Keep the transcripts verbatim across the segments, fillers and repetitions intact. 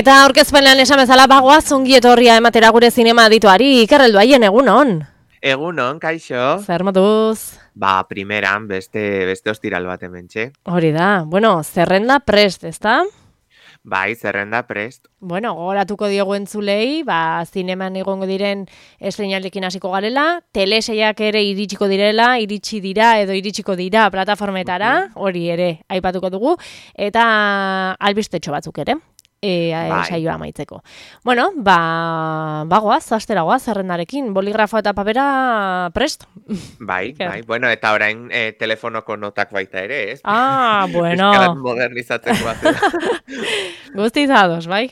Eta aurkezpenean esan bezala bagoaz ongi etorria ematera gure zinema adituari, Iker Helduaien egunon. Egunon, kaixo. Zer moduz? Ba, primeran, beste, beste ostiral bat hementxe. Hori da, bueno, zerrenda prest, ezta? Bai, zerrenda prest. Bueno, gogoratuko diogu entzulei, ba, zineman egongo diren estreinaldekin hasiko garela, teleseiak ere iritsiko direla, iritsi dira edo iritsiko dira plataformetara, hori ere aipatuko dugu, eta albistetxo batzuk ere. E, Bai. saioa amaitzeko. Bueno, ba, bagoaz, asteragoaz, zerrendarekin, boligrafo eta papera prest. Bai, bai. Bueno, eta orain eh, telefonoko notak baita ere, ez? Ah, bueno. Euskaraz modernizatzeko bat. Guztiz ados, bai?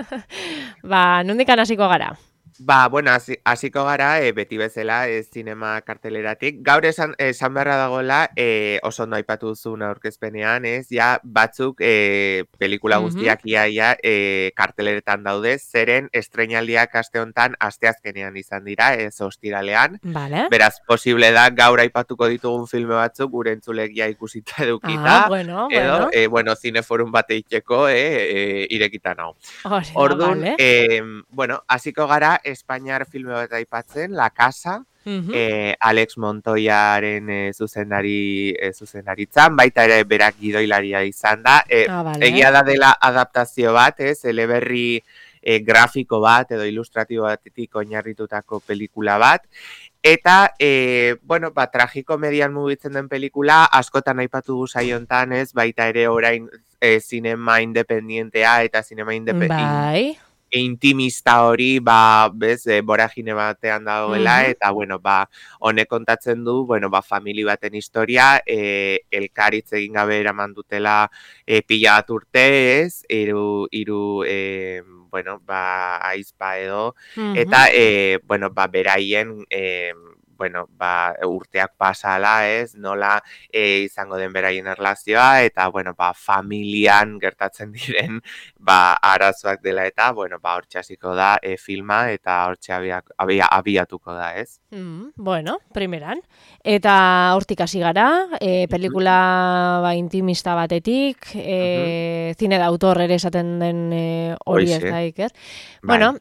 Ba, nondikan hasiko gara? Ba, bueno, hasiko gara, e, beti bezala, e, zinema karteleratik. Gaur esan, esan beharra dagoela, e, oso ondo aipatu duzun aurkezpenean, ez, ja, batzuk e, pelikula guztiak ia, ia e, karteleretan daude, zeren estreinaldiak aste hontan asteazkenean izan dira, ez ostiralean. Vale. Beraz, posible da, gaur aipatuko ditugun filme batzuk, gure entzulegia ikusita edukita, ah, bueno, edo, bueno. E, bueno, zineforum bat eiteko, e, e, irekita nau. Hori, Orduan, vale. e, bueno, hasiko gara, Espainiar filme bat aipatzen, La Casa, Uh-huh. eh, Alex Montoyaren eh, zuzendari, eh, zuzendaritzan, baita ere berak gidoilaria izan da. Eh, ah, vale. Egia da dela adaptazio bat, ez, eleberri eh, grafiko bat edo ilustratibo batetik oinarritutako pelikula bat. Eta, eh, bueno, ba, tragikomedian mugitzen den pelikula, askotan aipatu gu saiontan, ez, baita ere orain eh, zinema independientea eta zinema independientea. Bai. Intimista hori, ba, bez, e, boragine batean dagoela, Uh-huh. eta, bueno, ba, honek kontatzen du, bueno, ba, famili baten historia, e, elkaritz egin gabe eraman dutela e, pila bat urte, ez, iru, iru e, bueno, ba, aizpa edo, Uh-huh. eta, e, bueno, ba, beraien, e, bueno, ba, urteak pasala, ez, nola e, izango den beraien erlazioa, eta, bueno, ba, familian gertatzen diren, ba, arazoak dela eta, bueno, ba, hortxe hasiko da e, filma, eta hortxe abiak, abia, abiatuko da, ez? Mm, bueno, primeran. Eta hortik hasi gara, e, pelikula ba, intimista batetik, e, uh-huh. zine da autor ere esaten den e, hori ez da, Iker. Bueno,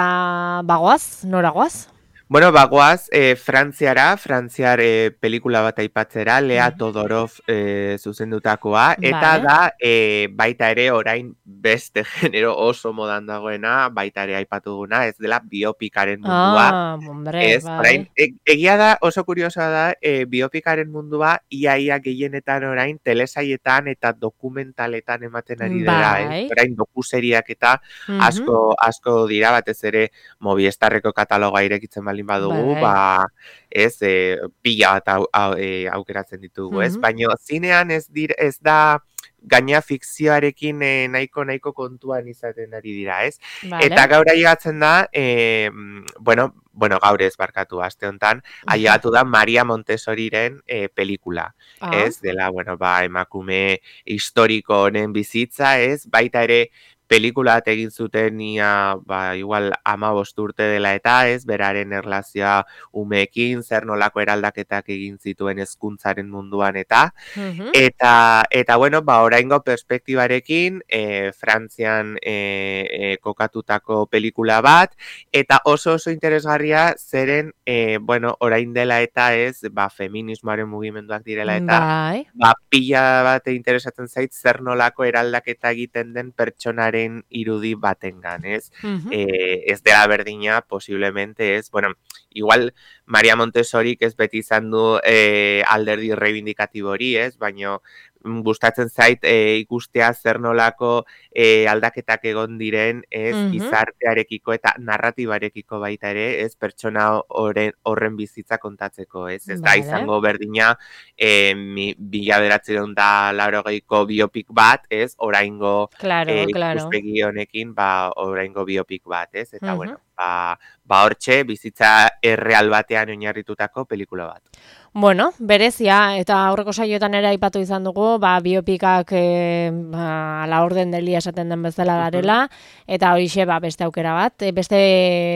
eta bagoaz, nora goaz? Bueno, bagoaz, e, Frantziara, Frantziar e, pelikula bat aipatzera, Lea Todorov e, zuzendutakoa, eta vale. da, e, baita ere orain beste genero oso modan dagoena, baita ere aipatu duguna, ez dela biopikaren mundua. Ah, hombre, ez, bai. Orain, e, egia da, oso kuriosoa da, e, biopikaren mundua, iaia gehienetan orain telesaietan eta dokumentaletan ematen ari dela, bai. ez? Orain dokuseriak eta uh-huh. asko, asko dira, batez ere Movistarreko kataloga irekitzen bali badugu, bai. ba, ez, e, pila bat au, au, e, aukeratzen ditugu, ez? Mm-hmm. Baina zinean ez, dir, ez da gaina fikzioarekin e, nahiko nahiko kontuan izaten ari dira, ez? Vale. Eta gaur ailegatzen da, e, bueno, bueno, gaur ez barkatu, aste hontan, ailegatu da Maria Montessoriren e, pelikula, ah. ez? Dela, bueno, ba, emakume historiko honen bizitza, ez? Baita ere, pelikula bat egin zuten ia, ba, igual hamabost urte dela eta, ez, beraren erlazioa umeekin, zer nolako eraldaketak egin zituen hezkuntzaren munduan eta, uh-huh. eta, eta, bueno, ba, oraingo perspektibarekin, e, Frantzian e, e, kokatutako pelikula bat, eta oso oso interesgarria zeren, e, bueno, orain dela eta ez, ba, feminismoaren mugimenduak direla eta, bai. ba, pila bat interesatzen zait zer nolako eraldaketa egiten den pertsonaren irudi batengan, ez? Uh-huh. Eh, ez dela berdina, posiblemente, ez? Bueno, igual Maria Montessorik ez beti izan du eh, alderdi reivindikatibo hori, ez? Baina gustatzen zait e, ikustea zer nolako e, aldaketak egon diren, ez, uh-huh. gizartearekiko eta narratibarekiko baita ere, ez, pertsona horren, horren bizitza kontatzeko, ez, ez vale. da izango berdina e, bila bederatzireun da laurogeiko biopik bat, ez, oraingo claro, e, claro. ikuspegi honekin, ba, oraingo biopik bat, ez, eta uh-huh. bueno, ba, ba hortxe, bizitza erreal batean oinarritutako pelikula bat. Bueno, berezia, eta aurreko saioetan ere aipatu izan dugu, ba, biopikak e, ba, ala orden delia esaten den bezala darela, eta horixe ba, beste aukera bat. E, beste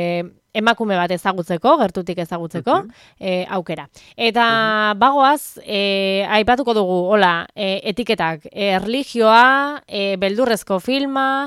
emakume bat ezagutzeko, gertutik ezagutzeko, Mhm. e, aukera. Eta bagoaz, e, aipatuko dugu, hola, e, etiketak, e, erlijioa, e, beldurrezko filma,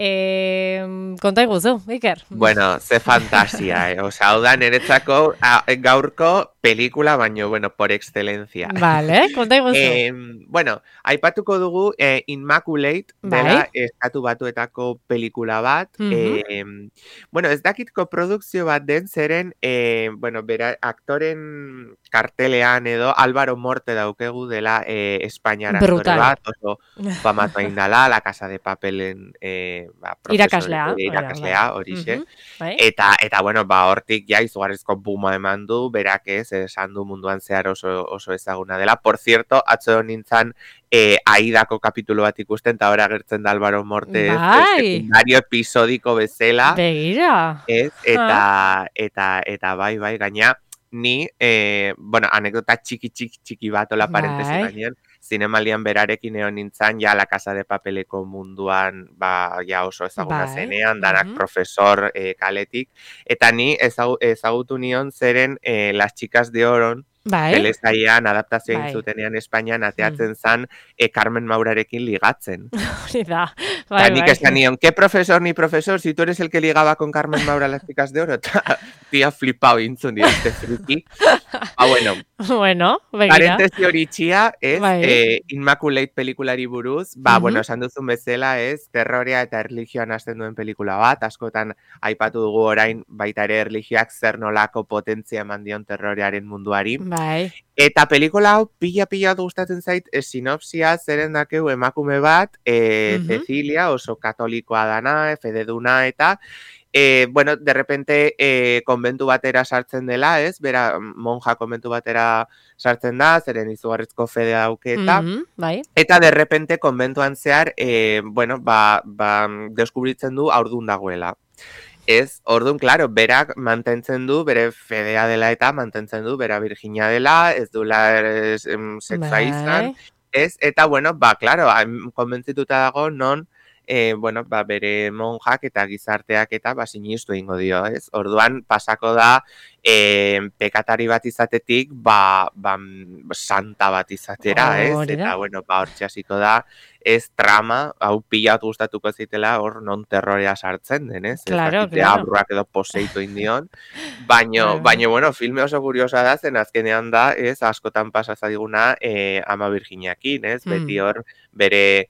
e, konta iguzu, Iker. Bueno, ze fantasia, eh? Osa, hau da, niretzako a, gaurko pelikula, baino, bueno, por excelencia. Vale, konta iguzu. Eh, bueno, aipatuko dugu eh, Immaculate dela Bai. estatu batuetako pelikula bat. Mhm. eh, bueno, ez dakitko produkzio bat den zeren, eh, bueno, bera, aktoren kartelean edo Álvaro Morte daukegu dela eh, Espainiar aktore Brutal. bat, oso famatu indala, La Casa de Papelen eh, ba, profesor- Irakaslea, eh, hori da, irakaslea, bai. horixe. Mhm, bai. Eta, eta bueno, ba, hortik ja izugarrizko buma eman du, berak ez, esan du munduan zehar oso, oso ezaguna dela. Por cierto, atzo nintzen eh, Aidako kapitulo bat ikusten, eta hori agertzen da Álvaro Morte ez, Bai. sekundario episodiko bezala, Begira. ez, eta, eta, eta bai, bai, gaina, ni, eh, bueno, anekdota txiki, txiki, txiki bat, ola parentesi Bai. gainean, zinemaldian berarekin egon nintzen, ja La Casa de Papeleko munduan, ba, ja oso ezaguna Bai. zenean, danak Mhm. profesor eh, kaletik, eta ni ezagu, ezagutu nion zeren eh, Las Chicas de Oron, Bai. telesailean adaptazio egin Bai. zutenean Espainian ateatzen zan eh, Carmen Maurarekin ligatzen. Hori da. Ta Bai, nik bai. esan nion, ¿qué profesor ni profesor? Si tú eres el que ligaba con Carmen Maura Las Chicas de Oro. Ta, tía flipao intzun dira, este friki. Ah, bueno, Bueno, begira. parentesi hori txia, ez, Bai. eh, Immaculate pelikulari buruz, ba, Mhm. bueno, esan duzun bezala, ez, terrorea eta erlijioan hasten duen pelikula bat, askotan aipatu dugu orain baita ere erlijioak zer nolako potentzia eman dion terrorearen munduari. Bai. Eta pelikula hau pila-pila gustatzen zait e, sinopsia zeren dakeu emakume bat, e, Mhm. Cecilia, oso katolikoa dana, fededuna eta, e, bueno, de repente e, konbentu batera sartzen dela, ez? Bera, monja konbentu batera sartzen da, zeren izugarrizko fede dauke eta, Mhm, bai. eta de repente konbentuan zehar, e, bueno, ba, ba, deskubritzen du haurdun dagoela. Ez, orduan, claro, berak mantentzen du, bere fedea dela eta mantentzen du, bera virginia dela, ez duela ez, em, sexa izan, Bai. ez, eta, bueno, ba, claro, hain konbentzituta dago non, eh, bueno, ba, bere monjak eta gizarteak eta, ba, sinistu egingo dio, ez? Orduan, pasako da, eh, pekatari bat izatetik, ba, ba, santa bat izatera, ez? Hori da. Eta, bueno, ba, hortxe hasiko da, ez trama, hau pila bat gustatuko zitela, hor non terrorea sartzen den, ez? Claro, ez dakite claro. abruak edo poseitu indion, baino, Bai, bai. baino, bueno, filme oso kuriosa da, zen azkenean da, ez, askotan pasa zadiguna, eh, ama virginiakin, ez? Beti Mm. hor, bere,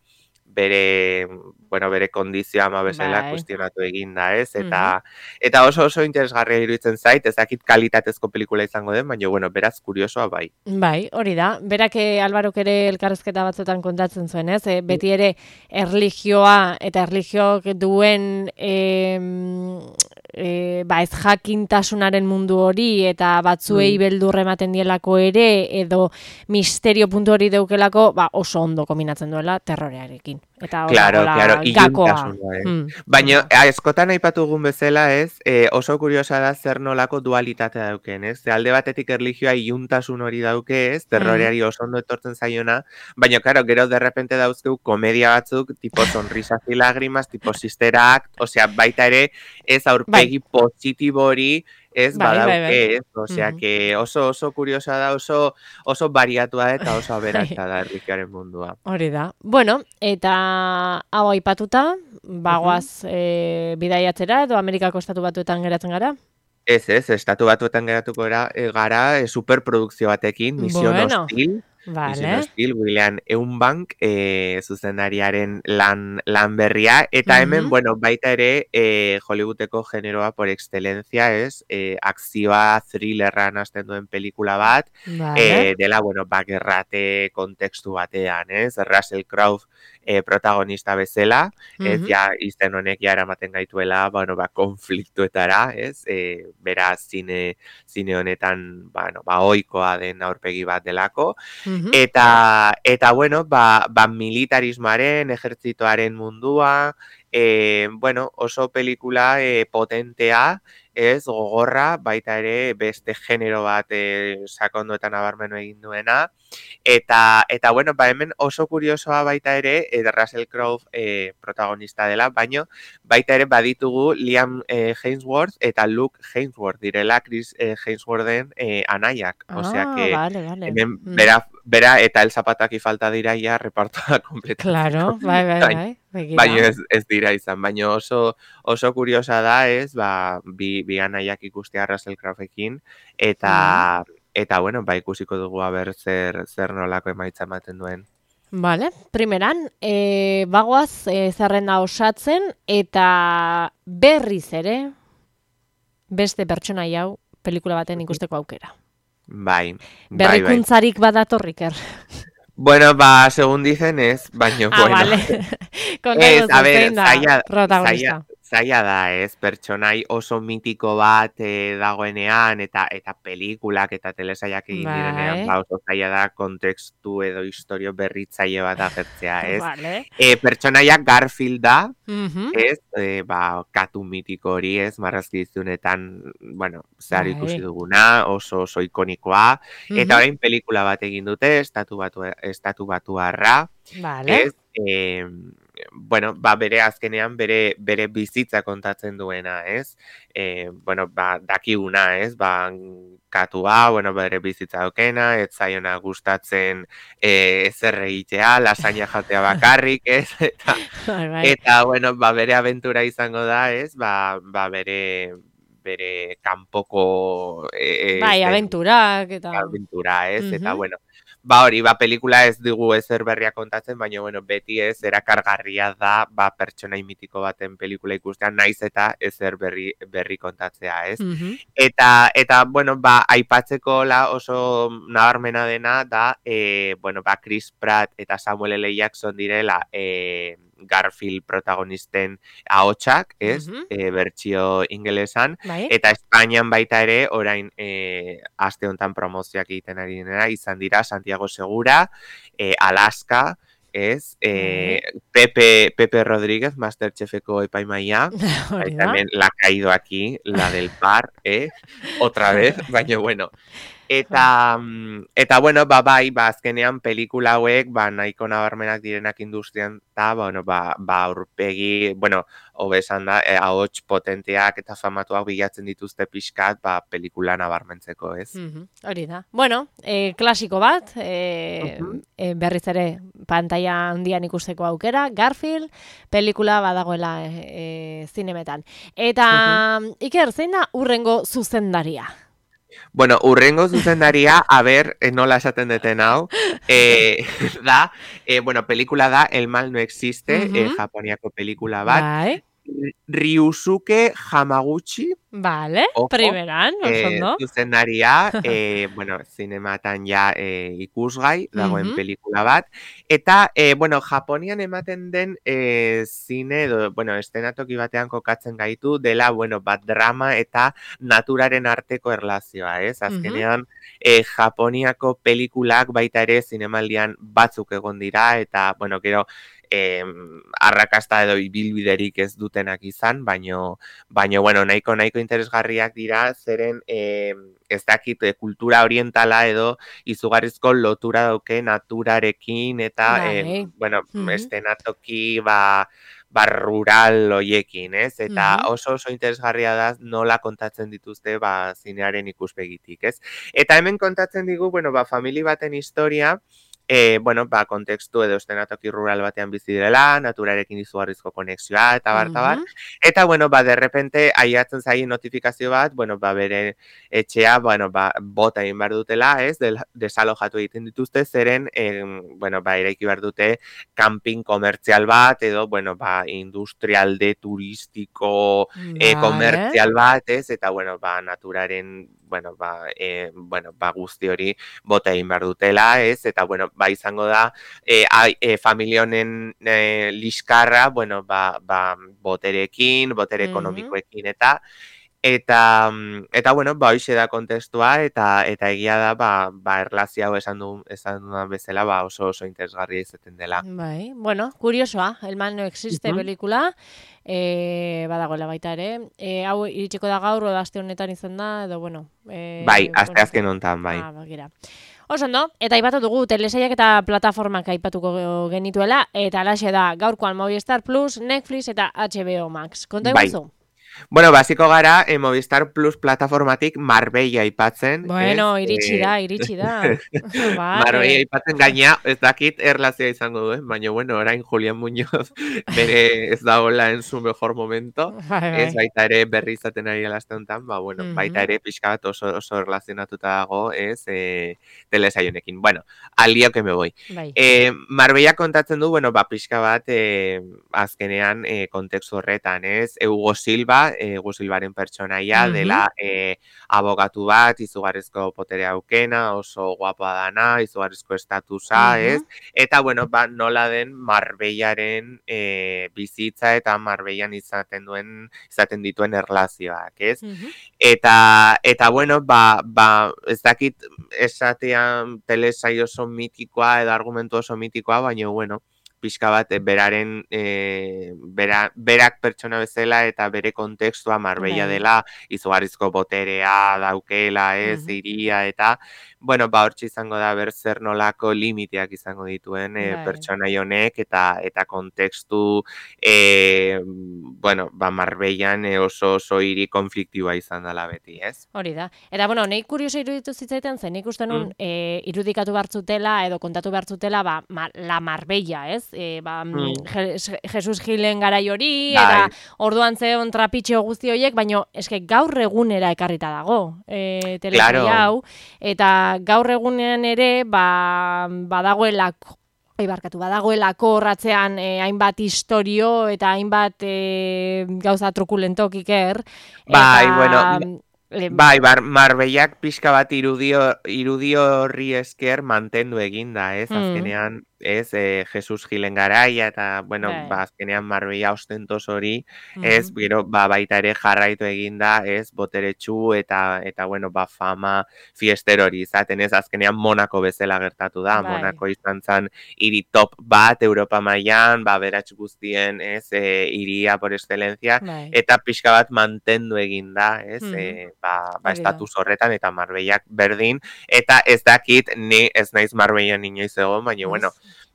bere, bueno, bere kondizioa ama bezala Bai. kuestionatu egin da, ez? Eta, eta oso oso interesgarria iruditzen zait, ez dakit kalitatezko pelikula izango den, baina, bueno, beraz, kuriosoa bai. Bai, hori da. Berak eh, Alvarok ere elkarrezketa batzuetan kontatzen zuen, ez? E, beti ere erlijioa eta erlijiok duen e, e, ba ez jakintasunaren mundu hori eta batzuei Mm. beldur ematen dielako ere edo misterio puntu hori deukelako, ba oso ondo kombinatzen duela terrorearekin. Eta hola, Claro, hola, claro, gakoa. iluntasuna, eh. Hmm. Baina, askotan aipatugun bezala, ez, eh, oso kuriosa da zer nolako dualitatea dauken, ez? Ze alde batetik erlijioa iluntasun hori dauke, ez? Terroreari oso ondo etortzen zaiona, baina, claro, gero de repente dauzkeu komedia batzuk, tipo sonrisas y lágrimas, tipo Sister Act, osea, baita ere, ez aurpegi positibo hori, ez, Bai, bai, badauke, bai. ez? Osea, Mhm. que oso oso kuriosa da, oso oso bariatua da eta oso aberatsa da erlijioaren mundua. Hori da. Bueno, eta hau aipatuta, bagoaz e, bidaiatzera edo Amerikako estatu batuetan geratzen gara? Ez, ez, estatu batuetan geratuko era, e, gara e, superprodukzio batekin, Misión Bueno, Hostil, Misión vale. Hostil, William Eunbank, e, zuzendariaren lan, lan berria, eta hemen, Mhm. bueno, baita ere, e, Hollywoodeko generoa por excelencia, ez, e, akzioa, thrillerra hasten duen pelikula bat, Vale. e, dela, bueno, bagerrate kontekstu batean, ez, Russell Crowe e, protagonista bezala, ez, Mhm. ja, izen honek ja eramaten gaituela, bueno, ba, konfliktuetara, ez, e, beraz, zine, zine honetan, bueno, ba, ohikoa den aurpegi bat delako, Mhm. eta, eta bueno, ba, ba militarismoaren, ejertzitoaren mundua, e, bueno, oso pelikula e, potentea, ez, gogorra, baita ere beste genero bat e, sakondoetan nabarmenu egin duena, eta, eta bueno, ba hemen oso kuriosoa baita ere, e, Russell Crowe e, protagonista dela, baino baita ere baditugu Liam e, Hemsworth eta Luke Hemsworth direla Chris e, Hemsworthen e, anaiak, osea Ah, que vale, vale. hemen Mm. bera, bera eta el zapataki falta dira ja repartoa kompletatzeko. Claro, bai, bai, bai. Begira. Baina ez, ez dira izan, baina oso oso kuriosa da, ez, ba, bi, bi anaiak ikustea Russell Croweekin, eta, mm. eta bueno, ba, ikusiko dugu aber zer, zer nolako emaitza ematen duen. Vale, primeran, e, bagoaz e, zerrenda osatzen, eta berriz ere, beste pertsona hau pelikula baten ikusteko aukera. Bai, bai, Berrikuntzarik bai. badatorrik, er. Bueno, ba, según dicen ez, baina, ah, bueno. Vale. Ez, a ver, zaila, zaila, zaila da, ez, pertsonai oso mitiko bat e, dagoenean, eta eta pelikulak eta telesaiak egin bai. direnean, ba, oso zaila da kontekstu edo historio berritzaile bat agertzea, ez. Vale. E, pertsonaiak Garfield da, uh-huh. ez, e, ba, katu mitiko hori, ez, marrazki dizunetan, bueno, zehar ikusi duguna, oso oso ikonikoa, uh-huh. eta orain pelikula bat egin dute, estatu batu, estatu batuarra, vale. ez, e, bueno, ba, bere azkenean bere, bere bizitza kontatzen duena, ez? E, bueno, ba, dakiguna, ez? Ba, katua, bueno, bere bizitza dokena, ez zaiona gustatzen e, ezer egitea, lasaina jatea bakarrik, ez? Eta, eta bueno, ba, bere aventura izango da, ez? Ba, ba bere bere kanpoko e, bai, aventurak eta aventura, ez? Uh-huh. Eta bueno, ba hori, ba pelikula ez digu ezer berria kontatzen, baina bueno, beti ez erakargarria da, ba pertsonai mitiko baten pelikula ikustean naiz eta ezer berri berri kontatzea, ez? Uh-huh. Eta eta bueno, ba aipatzeko la oso nabarmena dena da eh bueno, ba Chris Pratt eta Samuel L. Jackson direla eh Garfield protagonisten ahotsak, ez? Uh-huh. E, bertsio ingelesan, bai. Eta Espainian baita ere, orain e, aste hontan promozioak egiten ari dena, izan dira Santiago Segura, e, Alaska, ez? E, uh-huh. Pepe, Pepe Rodríguez, Masterchefeko epaimaia, y también la ha caído aquí, la del par, eh? Otra vez, baina bueno. Eta, eta bueno, ba, bai, ba, azkenean pelikula hauek, ba, nahiko nabarmenak direnak industrian, eta, bueno, ba, ba, aurpegi, bueno, hobesan da, e, ahots potenteak eta famatuak bilatzen dituzte pixkat, ba, pelikula nabarmentzeko, ez? Mm-hmm. Hori da. Bueno, e, klasiko bat, e, uh-huh. e, berriz ere pantaila handian ikusteko aukera, Garfield, pelikula badagoela e, e, zinemetan. Eta, uh-huh. Iker, zein da urrengo zuzendaria? Bueno, urrengo zuzendaria, a ber, eh, nola esaten deten hau, eh, da, eh, bueno, pelikula da El mal no existe, uh-huh. eh, japoniako pelikula bat, bai. Ryusuke Hamaguchi, vale, ojo, primeran, eh, zuzendaria, eh, bueno, zinematan ja eh, ikusgai, dagoen uh-huh. pelikula bat, eta, eh, bueno, Japonian ematen den eh, zine, edo, bueno, estenatoki batean kokatzen gaitu, dela, bueno, bat drama eta naturaren arteko erlazioa, ez? Azkenean, uh-huh. eh, Japoniako pelikulak baita ere zinemaldian batzuk egon dira, eta, bueno, gero, Eh, arrakasta edo ibilbiderik ez dutenak izan, baino, baino bueno, nahiko nahiko interesgarriak dira, zeren eh, ez dakit eh, kultura orientala edo izugarrizko lotura dauke naturarekin eta eh, bueno, uh-huh. estenatoki ba, ba rural hoiekin, ez? Eta uh-huh. oso oso interesgarria da nola kontatzen dituzte ba zinearen ikuspegitik, ez? Eta hemen kontatzen digu, bueno, ba famili baten historia, E, bueno, ba, kontekstu edo estenatoki rural batean bizi direla, naturarekin izugarrizko konexioa, eta bar, eta bar. Eta, bueno, ba, derrepente, aiatzen zaien notifikazio bat, bueno, ba, bere etxea, bueno, ba, bota egin behar dutela, ez, desalojatu egiten dituzte, zeren, eh, bueno, ba, eraiki behar dute camping komertzial bat, edo, bueno, ba, industrialde turistiko eh, komertzial bat, ez, eta, bueno, ba, naturaren, bueno, ba, eh, bueno, ba, guzti hori bota egin behar dutela, ez, eta, bueno, ba, izango da, e, e, familia honen e, liskarra, bueno, ba, ba, boterekin, botere ekonomikoekin, eta, eta eta bueno, ba hoize da kontestua eta eta egia da ba ba erlazio hau esan du esan dudan bezala ba oso oso interesgarria izaten dela. Bai, bueno, kuriosoa, El mal no existe Mhm. pelikula, eh, badagoela baita ere. Eh, hau iritsiko da gaur, edo aste honetan izan da, edo bueno. Bai, Eh, bueno. asteazken hontan, bai. Ah, bagira. Oso ondo, eta aipatu dugu telesaiak eta plataformak aipatuko genituela, eta alaxe da gaurkoan Movistar Plus, Netflix eta H B O Max. Konta Bai. eguzu? Bueno, basiko gara, eh, Movistar Plus plataformatik Marbella aipatzen. Bueno, ez? iritsi Eh, da, iritsi da. Vale. Marbella aipatzen gaina, ez dakit erlazioa izango duen, baina bueno, orain Julián Muñoz bere ez dagoela en su mejor momento, Bai, ez bai. baita ere berri izaten ari aste honetan, ba bueno, Mhm. baita ere pixka bat oso oso erlazionatuta dago, ez, eh, telesaionekin. Bueno, al lío que me voy. Bai. Eh, Marbella kontatzen du, bueno, ba pixka bat eh, azkenean eh, kontekstu horretan, ez? Hugo Silva, eh, Hugo Silvaren pertsonaia Mhm. dela eh, abogatu bat, izugarrizko poterea aukena, oso guapa dana, izugarrizko estatusa, Mhm. ez? Eta, bueno, ba, nola den Marbellaren eh, bizitza eta Marbellan izaten duen, izaten dituen erlazioak, ez? Mhm. Eta, eta bueno, ba, ba, ez dakit esatean telesaio oso mitikoa edo argumentu oso mitikoa, baina, bueno, pixka bat, eh, beraren, eh, bera, berak pertsona bezala eta bere kontekstua Marbella Bai. dela, izugarrizko boterea daukela, ez, Mhm. iria, eta, bueno, ba, hortxe izango da ber zer nolako limiteak izango dituen eh, Bai. pertsonai honek eta eta kontekstu, eh, bueno, ba, Marbellan eh, oso oso hiri konfliktiboa izan dela beti, ez? Hori da. Eta, bueno, nahi kurioso iruditu zitzaiten zen, nik uste nun Mm. eh, irudikatu behartzutela edo kontatu behartzutela ba, ma, la Marbella, ez? E, ba, Mm. Je, Jesus Gilen garai hori, Bai. eta orduan zeon trapitxo guzti horiek, baina eske gaur egunera ekarrita dago e, telesaia Claro. hau, eta gaur egunean ere ba, badagoelako Ai, barkatu, badagoelako horratzean eh, hainbat istorio eta hainbat eh, gauza trukulentok iker. Bai, eta, bueno, eh, bai, bar, Marbellak pixka bat irudio, irudio horri esker mantendu eginda, ez? Mm. Azkenean, ez, eh, Jesus Gilen garaia eta, bueno, Bai. ba, azkenean Marbella ostentos hori, ez, Mhm. gero, ba, baita ere jarraitu eginda, ez, boteretsu eta, eta, bueno, ba, fama fiester hori izaten, ez, azkenean Monako bezala gertatu da, Bai. Monako izan zen hiri top bat Europa mailan, ba, beratx guztien, ez, e, iria por excelencia, Bai. eta pixka bat mantendu eginda, ez, Mhm. e, ba, ba Hori da. estatus horretan eta Marbellak berdin, eta ez dakit, ni ez naiz Marbellan inoiz egon, baina, bueno,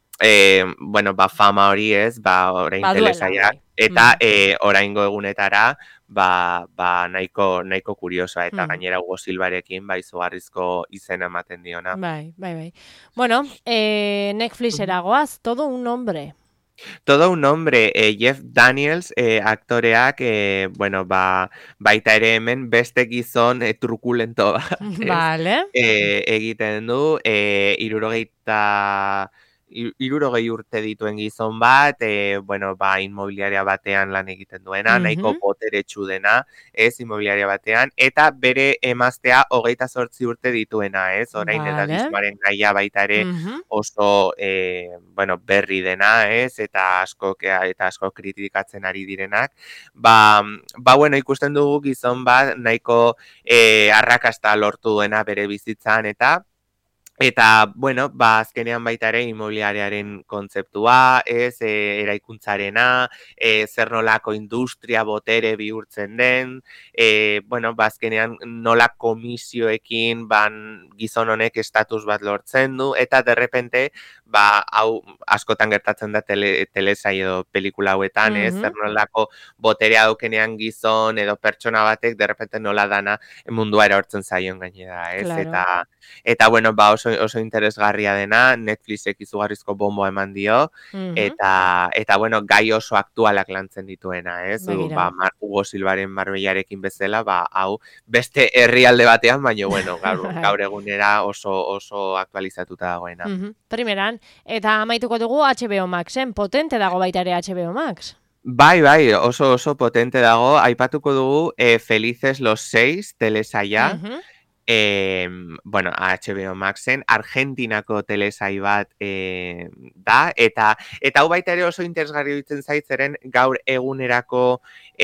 eh, bueno, ba, fama hori ez, ba, orain Baduela, telesaiak, bai. eta Mhm. eh, oraingo egunetara, ba, ba nahiko, nahiko kuriosoa, eta Mhm. gainera Hugo Silvarekin, ba, izugarrizko izena ematen diona. Bai, bai, bai. Bueno, eh, Netflixera goaz, todo un nombre. Todo un nombre, eh, Jeff Daniels, eh, aktoreak, eh, bueno, ba, baita ere hemen beste gizon eh, trukulento bat, ez? Vale. Eh, egiten du, eh, irurogeita, ir- hirurogei urte dituen gizon bat, eh, bueno, ba, inmobiliaria batean lan egiten duena, nahiko Mhm. boteretsu dena, ez, inmobiliaria batean, eta bere emaztea hogeita zortzi urte dituena, ez, orain Vale. edadismoaren gaia baita ere Mhm. oso, eh, bueno, berri dena, ez, eta asko, eta asko kritikatzen ari direnak, ba, ba, bueno, ikusten dugu gizon bat nahiko eh, arrakasta lortu duena bere bizitzan, eta Eta, bueno, ba, azkenean baita ere inmobiliariaren kontzeptua, ez, e, eraikuntzarena, e, zer nolako industria botere bihurtzen den, e, bueno, ba, azkenean nola komisioekin ban gizon honek estatus bat lortzen du, eta derrepente, ba, hau askotan gertatzen da tele, telesai edo pelikula hauetan, ez, Mhm. zer nolako boterea daukenean gizon edo pertsona batek derrepente nola dana mundua erortzen zaion gainera, ez, Claro. eta Eta, bueno, ba, oso, oso interesgarria dena, Netflixek izugarrizko bomboa eman dio, Mhm. eta, eta bueno, gai oso aktualak lantzen dituena, ez? Begira. Ba, Mar, Hugo Silvaren Marbellarekin bezala, ba, hau, beste herrialde batean, baina, bueno, gaur, Bai. gaur egunera oso, oso aktualizatuta dagoena. Mhm. Primeran, eta amaituko dugu H B O Maxen, potente dago baita ere H B O Max. Bai, bai, oso oso potente dago, aipatuko dugu eh, Felices los seis telesaia, Mhm. e, bueno, H B O Maxen, Argentinako telesai bat e, da, eta eta hau baita ere oso interesgarri ditzen zaitzeren gaur egunerako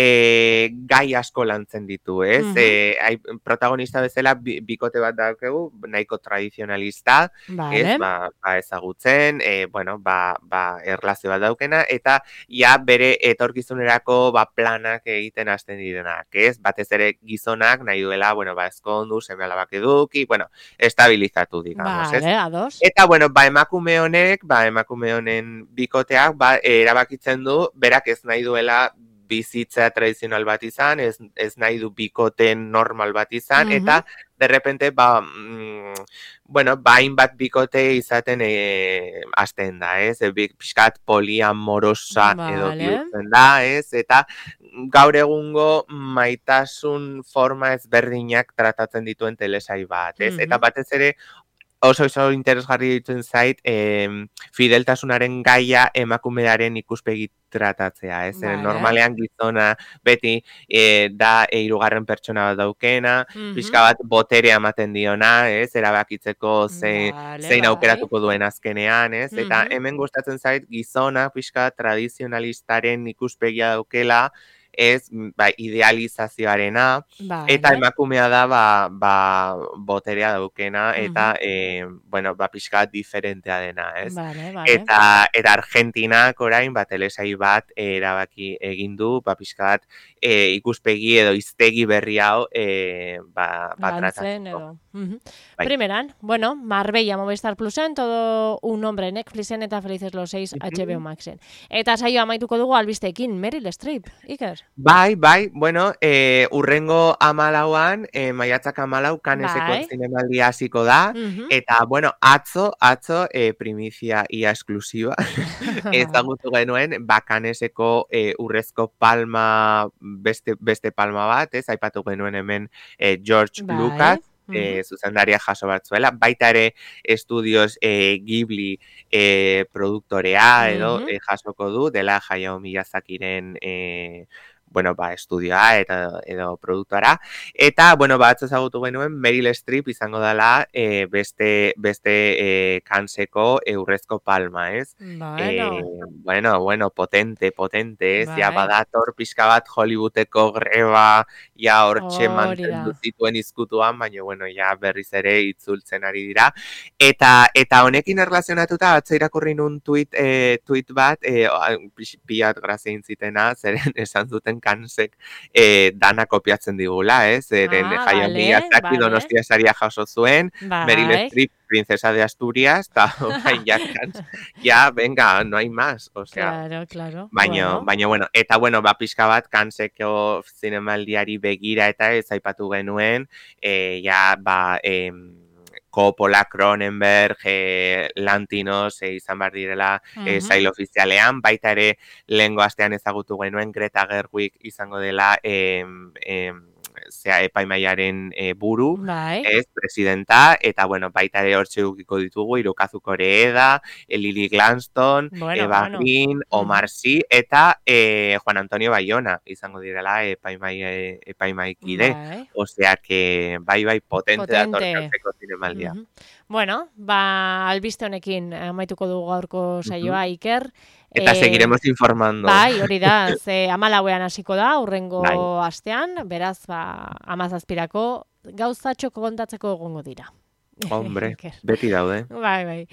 e, gai asko lantzen ditu, ez? Mhm. E, ai, protagonista bezala bi, bikote bat daukegu, nahiko tradizionalista, Vale. ez? Ba, ba ezagutzen, e, bueno, ba, ba erlazio bat daukena, eta ja bere etorkizunerako ba, planak egiten hasten direnak, ez? Batez ere gizonak nahi duela, bueno, ba, ezkondu, seme alabak eduki, bueno, estabilizatu, digamos, Vale, ez? ados. Eta, bueno, ba, emakume honek, ba, emakume honen bikoteak, ba, erabakitzen du, berak ez nahi duela bizitza tradizional bat izan, ez, ez nahi du bikoten normal bat izan, Mhm. eta de repente, ba, mm, bueno, ba, hainbat bikote izaten e, hasten da, ez? E, pixkat poliamorosa edo Vale. bihurtzen da, ez? Eta gaur egungo maitasun forma ezberdinak tratatzen dituen telesai bat, ez? Eta Mhm. batez ere, oso oso interesgarri ditzen zait, eh, fideltasunaren gaia emakumearen ikuspegi tratatzea, ez? Vale. Normalean gizona beti eh, da e, hirugarren pertsona bat daukena, Mhm. pixka bat boterea ematen diona, ez? Erabakitzeko zein, Vale, zein bai. aukeratuko duen azkenean, ez? Eta Mhm. hemen gustatzen zait gizona pixka tradizionalistaren ikuspegia daukela, ez, ba, idealizazioarena, Vale. eta emakumea da, ba, ba, boterea daukena, eta, Mhm. e, bueno, ba, pixka diferentea dena, ez? Vale, vale. Eta, eta Argentinak orain, ba, telesai bat e, erabaki egin du, ba, pixka bat e, ikuspegi edo hiztegi berri hau, e, ba, ba Lantzen tratatzeko. edo. Mhm. Bai. Primeran, bueno, Marbella Movistar Plusen, todo un hombre Netflixen eta Felices los seis H B O Maxen. Eta saio amaituko dugu albisteekin, Meryl Streep, Iker. Bai, bai, bueno, e, urrengo amalauan, e, maiatzak amalau, Kaneseko Bai. zinemaldia hasiko da, Mhm. eta, bueno, atzo, atzo, e, primizia ia esklusiba, ezagutu genuen, ba, Kaneseko e, urrezko palma, beste, beste palma bat, ez, aipatu genuen hemen e, George Bai. Lucas, Mhm. e, zuzendaria jaso bat zuela, baita ere estudios e, Ghibli e, produktorea edo Mhm. e, jasoko du, dela Hayao Miyazakiren e, bueno, ba, estudioa eta edo produktora. Eta, bueno, ba, atzo ezagutu genuen, Meryl Streep izango dela e, beste, beste e, Kanseko eurrezko palma, ez? Bueno. E, bueno, bueno, potente, potente, ez? Ja, Bai. badator pixka bat Hollywoodeko greba, ja, hortxe Hori da. mantendu zituen izkutuan, baina, bueno, ja, berriz ere itzultzen ari dira. Eta, eta honekin erlazionatuta, atzo irakurri nun tweet, e, tweet bat, e, piat grazia intzitena, zeren esan zuten Kansek e, dana kopiatzen digula, ez? Zeren Ah, Hayao vale, Miyazaki vale. Donostia saria jaso zuen, Meryl Bai. Streep, princesa de Asturias, eta orain ja, Kans, ja, venga, no hay más, o sea, Claro, claro. baina, Bueno. baina, bueno, eta, bueno, ba, pixka bat, Kanseko zinemaldiari begira eta ez aipatu genuen, e, ja, ba, em, Coppola, Cronenberg, eh, Lantinos eh, izan behar direla eh, Mhm. sail ofizialean, baita ere lehengo astean ezagutu genuen Greta Gerwig izango dela eh, eh, zea epaimaiaren eh, buru, Bai. ez, presidenta, eta, bueno, baita ere hortxe edukiko ditugu, Hirokazu Koreeda, eh, Lily Gladstone, Bueno, Eva bueno. Green, Omar Mhm. Sy, eta eh, Juan Antonio Bayona izango direla epaimai, eh, epaimaikide. Bai. Osea que bai bai potente dator Potente. Kanseko zinemaldia. Mhm. Bueno, ba, albiste honekin amaituko dugu gaurko saioa, Iker. Eta Eh, seguiremos informando. Bai, hori da, ze amalauean hasiko da, urrengo Bai. astean, beraz, ba, amazazpirako gauzatxoko kontatzeko egongo dira. Hombre, Iker. beti daude. Bai, bai.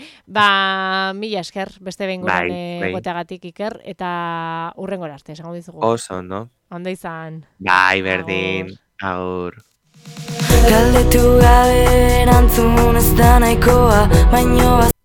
Ba, mila esker, beste behin guran Bai, bai. egoteagatik, Iker, eta urrengora arte, esango dizugu. Oso, no? Ondo izan. Bai, berdin. Agur. Galdetu gabe erantzun ez da nahikoa, baino